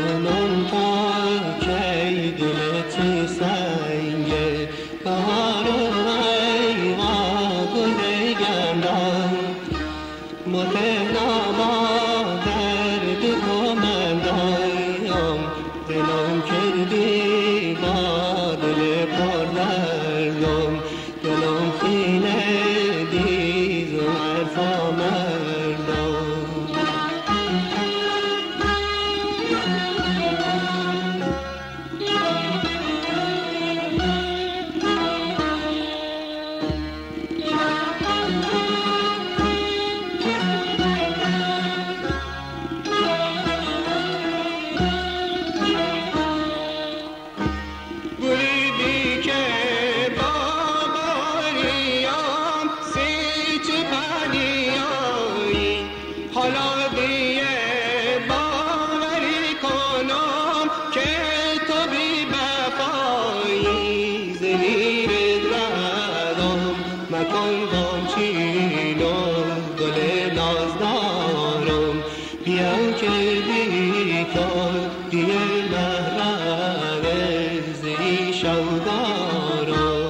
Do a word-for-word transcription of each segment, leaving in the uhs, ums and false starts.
نرونم تا کی دلت سنگه بهارم ای گل گندم متنما درد تو من دایم دلم کردی با دل پر دردم دلم خینه دیز و عرفا مردم حالا دیگه باوری کنم که تو بی وفایی زیر ردم مکن گم چینم گل نازدارم بیا که بی تو دیگه محرم زی شودارم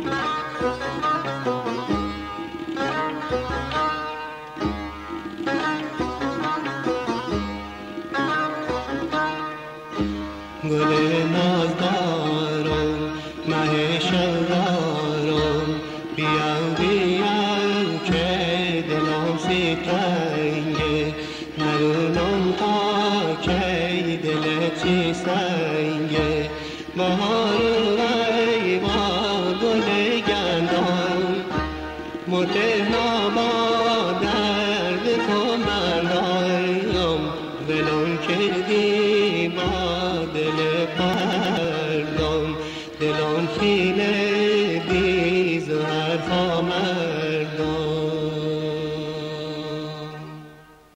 گل نازدارم مه شودارم بیا بیا که دلم سی تنگه نرونم تا کی دلت سنگه